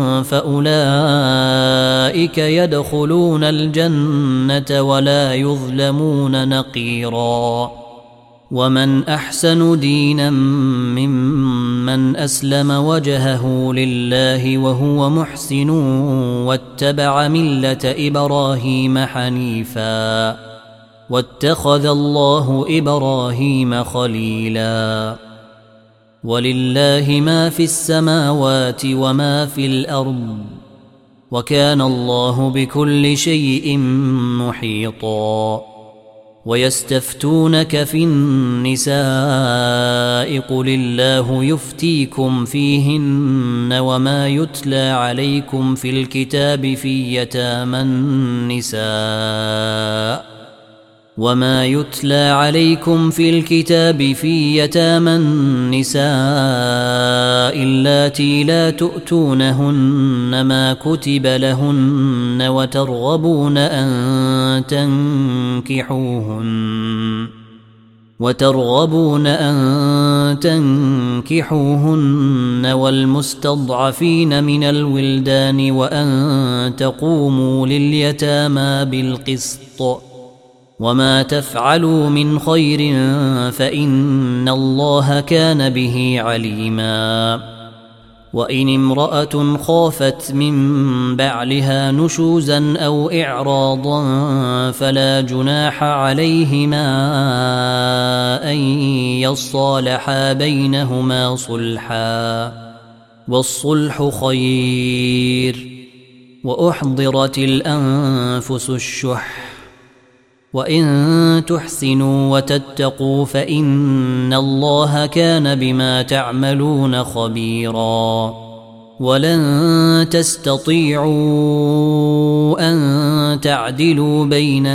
فأولئك يدخلون الجنة ولا يظلمون نقيرا ومن أحسن دينا ممن أسلم وجهه لله وهو محسن واتبع ملة إبراهيم حنيفا واتخذ الله إبراهيم خليلا ولله ما في السماوات وما في الأرض وكان الله بكل شيء محيطا ويستفتونك في النساء قل الله يفتيكم فيهن وما يتلى عليكم في الكتاب في يتامى النساء وما يتلى عليكم في الكتاب في يتامى النساء اللاتي لا تؤتونهن ما كتب لهن وترغبون أن تنكحوهن وترغبون أن تنكحوهن والمستضعفين من الولدان وأن تقوموا لليتامى بالقسط وما تفعلوا من خير فإن الله كان به عليما وإن امرأة خافت من بعلها نشوزا أو إعراضا فلا جناح عليهما أن يصالحا بينهما صلحا والصلح خير وأحضرت الأنفس الشح وإن تحسنوا وتتقوا فإن الله كان بما تعملون خبيرا ولن تستطيعوا أن تعدلوا بين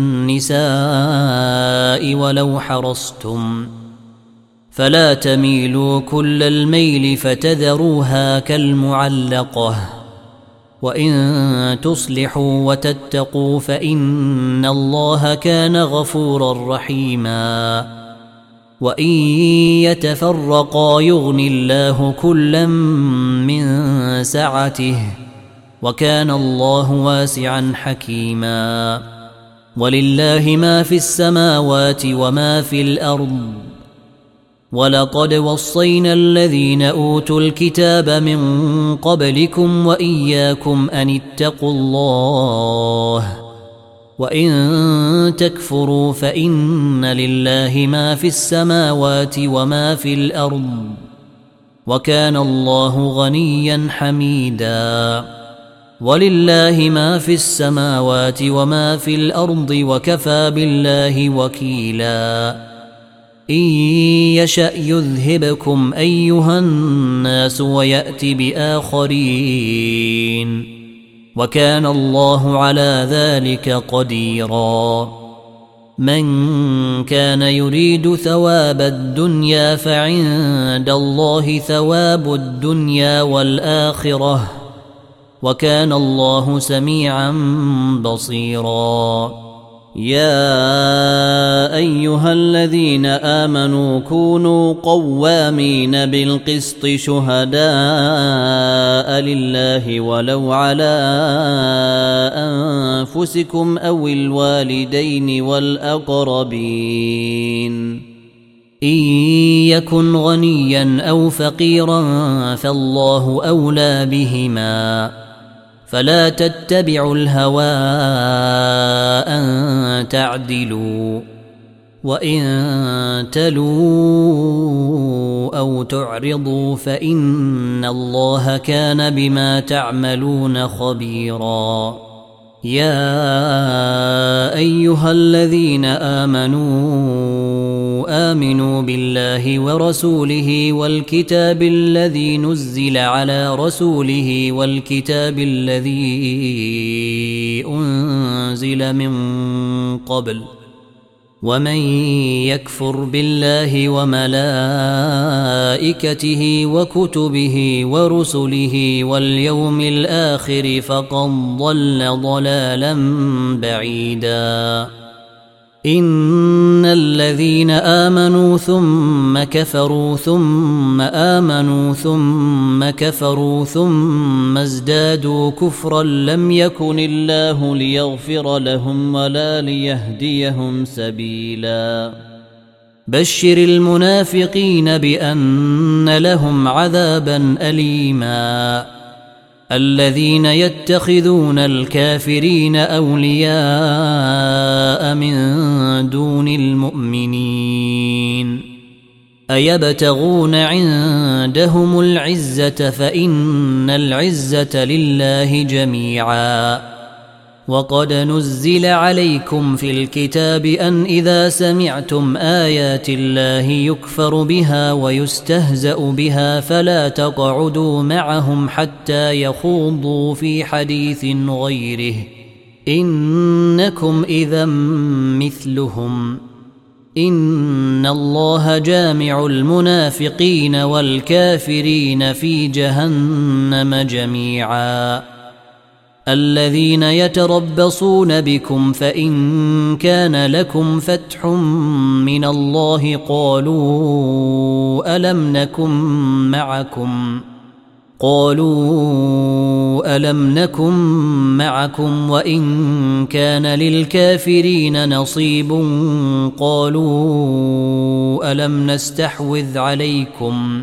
النساء ولو حرصتم فلا تميلوا كل الميل فتذروها كالمعلقة وإن تصلحوا وتتقوا فإن الله كان غفورا رحيما وإن يتفرقا يغني الله كلا من سعته وكان الله واسعا حكيما ولله ما في السماوات وما في الأرض ولقد وصينا الذين أوتوا الكتاب من قبلكم وإياكم أن اتقوا الله وإن تكفروا فإن لله ما في السماوات وما في الأرض وكان الله غنيا حميدا ولله ما في السماوات وما في الأرض وكفى بالله وكيلا إن يشأ يذهبكم أيها الناس ويأت بآخرين وكان الله على ذلك قديرا من كان يريد ثواب الدنيا فعند الله ثواب الدنيا والآخرة وكان الله سميعا بصيرا يا أيها الذين آمنوا كونوا قوامين بالقسط شهداء لله ولو على أنفسكم أو الوالدين والأقربين إن يكن غنيا أو فقيرا فالله أولى بهما فلا تتبعوا الهوى أن تعدلوا وإن تلوا أو تعرضوا فإن الله كان بما تعملون خبيرا يا أيها الذين آمنوا آمنوا بالله ورسوله والكتاب الذي نزل على رسوله والكتاب الذي أنزل من قبل ومن يكفر بالله وملائكته وكتبه ورسله واليوم الآخر فقد ضل ضلالا بعيدا إن الذين آمنوا ثم كفروا ثم آمنوا ثم كفروا ثم ازدادوا كفرا لم يكن الله ليغفر لهم ولا ليهديهم سبيلا بشر المنافقين بأن لهم عذابا أليما الذين يتخذون الكافرين أولياء من دون المؤمنين أيبتغون عندهم العزة فإن العزة لله جميعا وقد نزل عليكم في الكتاب أن إذا سمعتم آيات الله يكفر بها ويستهزأ بها فلا تقعدوا معهم حتى يخوضوا في حديث غيره إنكم إذا مثلهم إن الله جامع المنافقين والكافرين في جهنم جميعا الذين يتربصون بكم فإن كان لكم فتح من الله قالوا ألم نكن معكم قالوا ألم نكن معكم وإن كان للكافرين نصيب قالوا ألم نستحوذ عليكم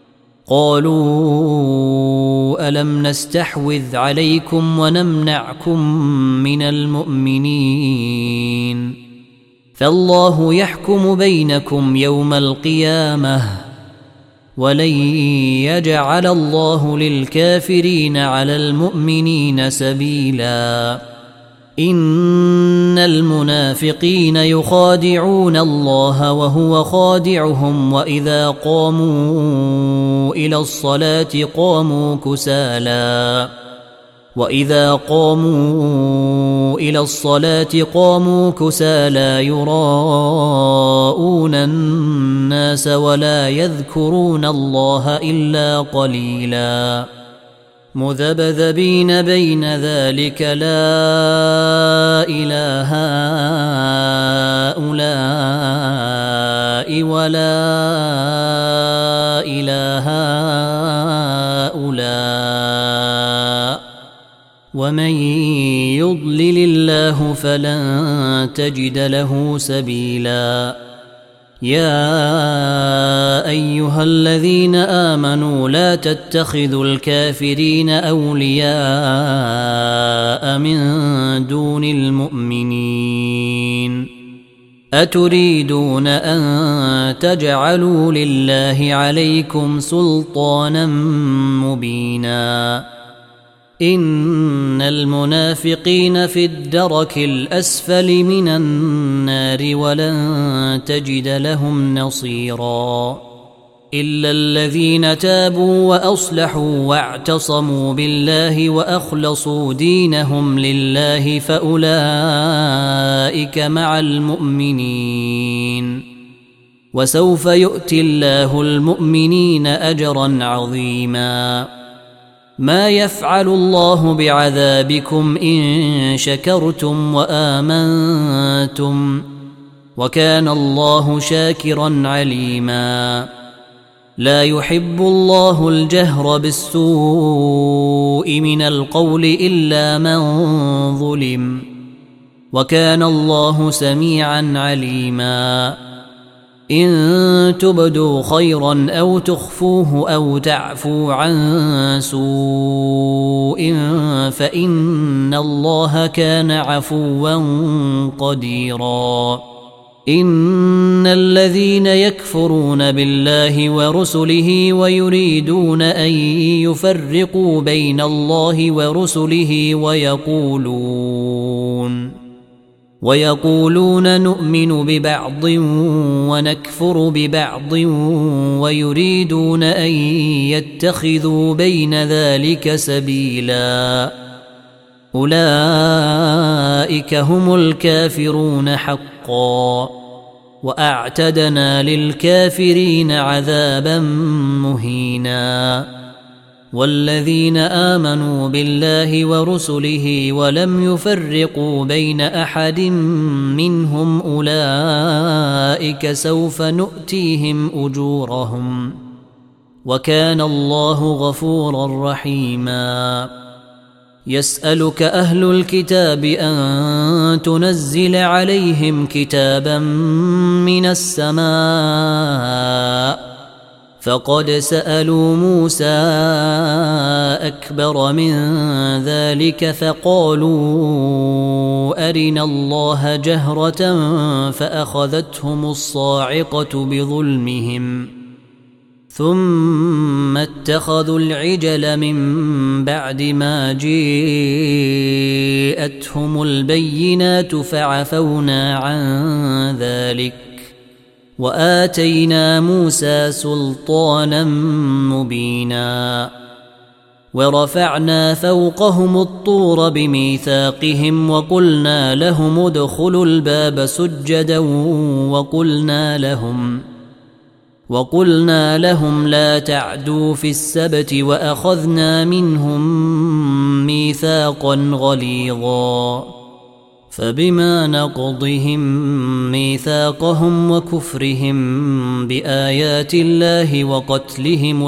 قالوا ألم نستحوذ عليكم ونمنعكم من المؤمنين فالله يحكم بينكم يوم القيامة ولن يجعل الله للكافرين على المؤمنين سبيلا إن المنافقين يخادعون الله وهو خادعهم وإذا قاموا إلى الصلاة قاموا كسالى وإذا قاموا إلى الصلاة قاموا كسالى يراءون الناس ولا يذكرون الله إلا قليلا مذبذبين بين ذلك لا إله هؤلاء ولا إله هؤلاء ومن يضلل الله فلن تجد له سبيلا يا أيها الذين آمنوا لا تتخذوا الكافرين أولياء من دون المؤمنين أتريدون أن تجعلوا لله عليكم سلطانا مبينا إن المنافقين في الدرك الأسفل من النار ولن تجد لهم نصيرا إلا الذين تابوا وأصلحوا واعتصموا بالله وأخلصوا دينهم لله فأولئك مع المؤمنين وسوف يؤتي الله المؤمنين أجرا عظيما ما يفعل الله بعذابكم إن شكرتم وآمنتم وكان الله شاكرا عليما لا يحب الله الجهر بالسوء من القول إلا من ظلم وكان الله سميعا عليما إن تبدوا خيرا أو تخفوه أو تعفوا عن سوء فإن الله كان عفوا قديرا إن الذين يكفرون بالله ورسله ويريدون أن يفرقوا بين الله ورسله ويقولون ويقولون نؤمن ببعض ونكفر ببعض ويريدون أن يتخذوا بين ذلك سبيلا أولئك هم الكافرون حقا وأعتدنا للكافرين عذابا مهينا. والذين آمنوا بالله ورسله ولم يفرقوا بين أحد منهم أولئك سوف نؤتيهم أجورهم وكان الله غفورا رحيما. يسألك أهل الكتاب أن تنزل عليهم كتابا من السماء فقد سألوا موسى أكبر من ذلك فقالوا أرنا الله جهرة فأخذتهم الصاعقة بظلمهم ثم اتخذوا العجل من بعد ما جاءتهم البينات فعفونا عن ذلك وآتينا موسى سلطانا مبينا. ورفعنا فوقهم الطور بميثاقهم وقلنا لهم ادخلوا الباب سجدا وقلنا لهم وقلنا لهم لا تعدوا في السبت وأخذنا منهم ميثاقا غليظا. فبما نقضهم ميثاقهم وكفرهم بآيات الله وقتلهم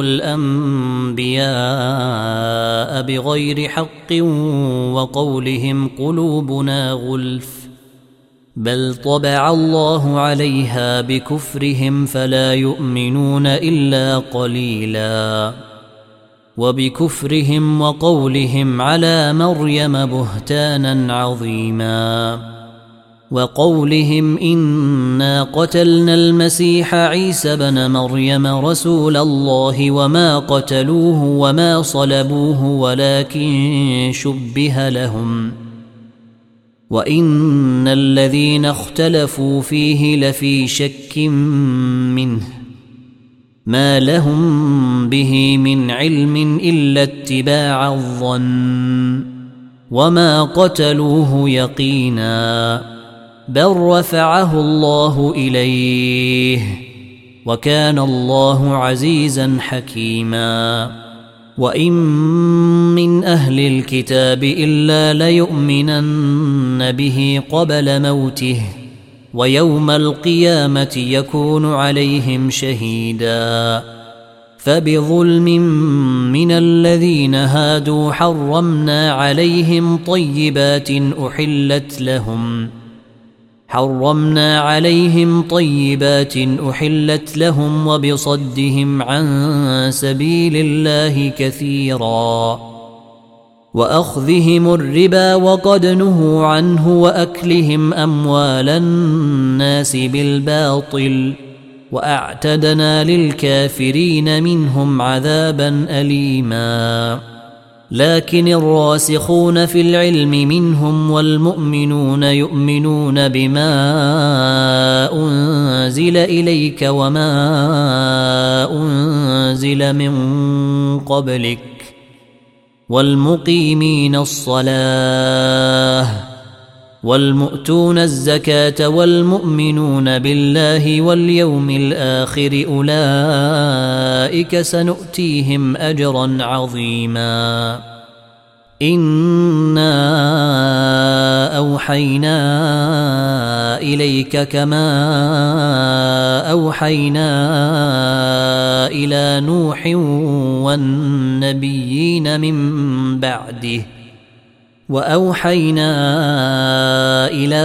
الأنبياء بغير حق وقولهم قلوبنا غلف بل طبع الله عليها بكفرهم فلا يؤمنون إلا قليلا. وبكفرهم وقولهم على مريم بهتانا عظيما وقولهم إنا قتلنا المسيح عيسى بن مريم رسول الله وما قتلوه وما صلبوه ولكن شبه لهم وإن الذين اختلفوا فيه لفي شك منه ما لهم به من علم إلا اتباع الظن وما قتلوه يقينا بل رفعه الله إليه وكان الله عزيزا حكيما. وإن من أهل الكتاب إلا ليؤمنن به قبل موته ويوم القيامة يكون عليهم شهيدا. فبظلم من الذين هادوا حرمنا عليهم طيبات أحلت لهم حرمنا عليهم طيبات أحلت لهم وبصدهم عن سبيل الله كثيرا وأخذهم الربا وقد نهوا عنه وأكلهم أموال الناس بالباطل وأعتدنا للكافرين منهم عذابا أليما. لكن الراسخون في العلم منهم والمؤمنون يؤمنون بما أنزل إليك وما أنزل من قبلك والمقيمين الصلاة والمؤتون الزكاة والمؤمنون بالله واليوم الآخر أولئك سنؤتيهم أجرا عظيما. إنا أوحينا إليك كما أوحينا إلى نوح والنبيين من بعده وأوحينا إلى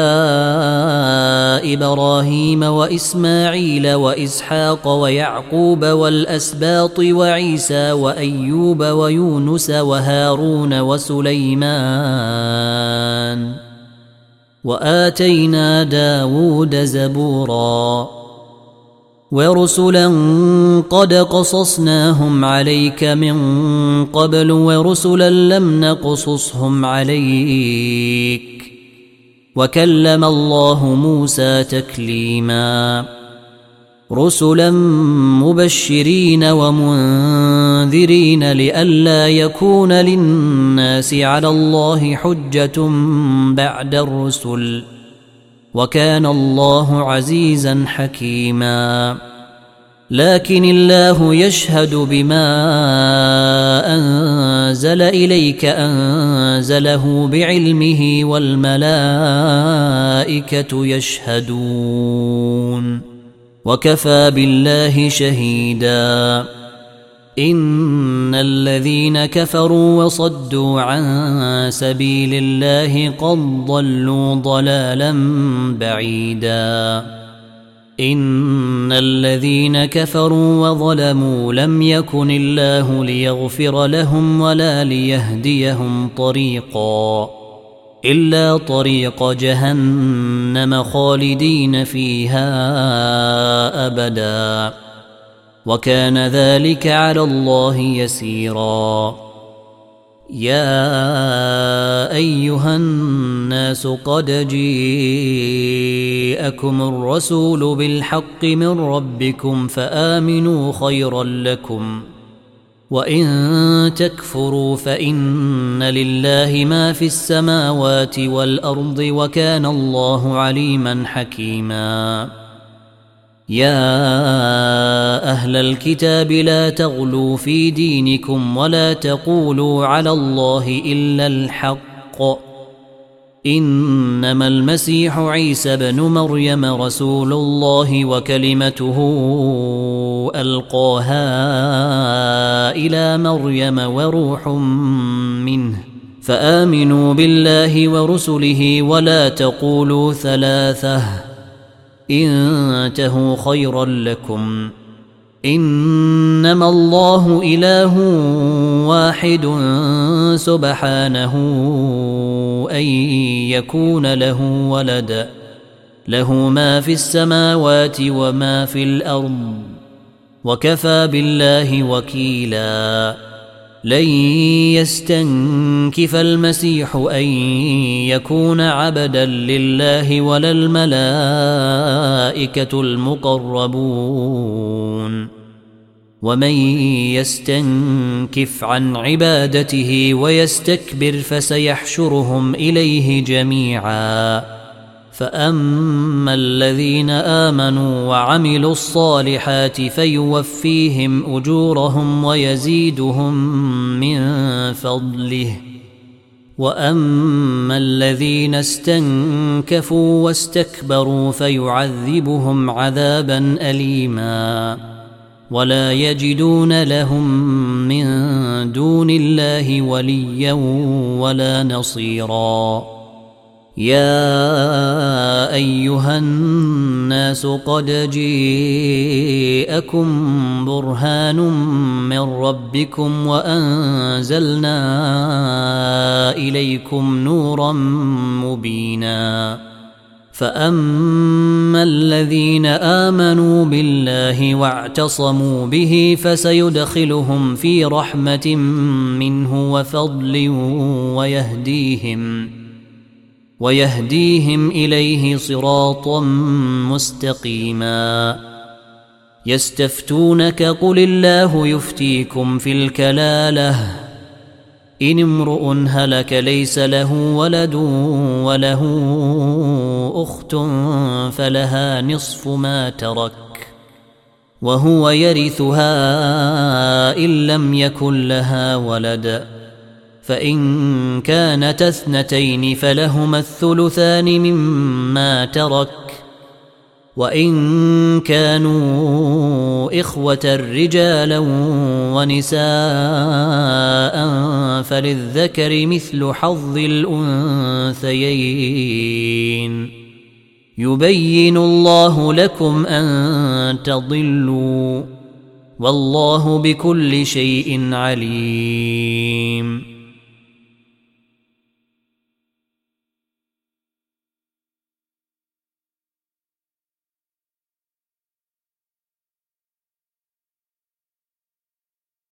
إبراهيم وإسماعيل وإسحاق ويعقوب والأسباط وعيسى وأيوب ويونس وهارون وسليمان وآتينا داود زبورا ورسلا قد قصصناهم عليك من قبل ورسلا لم نقصصهم عليك وكلم الله موسى تكليما. رسلا مبشرين ومنذرين لئلا يكون للناس على الله حجة بعد الرسل وكان الله عزيزا حكيما. لكن الله يشهد بما أنزل إليك أنزله بعلمه والملائكة يشهدون وكفى بالله شهيدا. إن الذين كفروا وصدوا عن سبيل الله قد ضلوا ضلالا بعيدا. إن الذين كفروا وظلموا لم يكن الله ليغفر لهم ولا ليهديهم طريقا إلا طريق جهنم خالدين فيها أبدا، وكان ذلك على الله يسيرا. يا أيها الناس قد جاءكم الرسول بالحق من ربكم فآمنوا خيرا لكم، وإن تكفروا فإن لله ما في السماوات والأرض وكان الله عليما حكيما. يا أهل الكتاب لا تغلوا في دينكم ولا تقولوا على الله إلا الحق، إنما المسيح عيسى بن مريم رسول الله وكلمته ألقاها إلى مريم وروح منه، فآمنوا بالله ورسله ولا تقولوا ثلاثة، انتهوا خيرا لكم، إنما الله إله واحد سبحانه أن يكون له ولد، له ما في السماوات وما في الأرض، وكفى بالله وكيلا. لن يستنكف المسيح أن يكون عبدا لله ولا الملائكة المقربون، ومن يستنكف عن عبادته ويستكبر فسيحشرهم إليه جميعا. فأما الذين آمنوا وعملوا الصالحات فيوفيهم أجورهم ويزيدهم من فضله، وأما الذين استنكفوا واستكبروا فيعذبهم عذابا أليما ولا يجدون لهم من دون الله وليا ولا نصيرا. يا أيها الناس قد جاءكم برهان من ربكم وأنزلنا إليكم نورا مبينا. فأما الذين آمنوا بالله واعتصموا به فسيدخلهم في رحمة منه وفضل ويهديهم ويهديهم إليه صراطا مستقيما. يستفتونك قل الله يفتيكم في الكلالة، إن امرؤ هلك ليس له ولد وله أخت فلها نصف ما ترك وهو يرثها إن لم يكن لها ولد، فإن كانت اثنتين فلهما الثلثان مما ترك، وإن كانوا إخوة رجالا ونساء فللذكر مثل حظ الأنثيين، يبين الله لكم أن تضلوا والله بكل شيء عليم.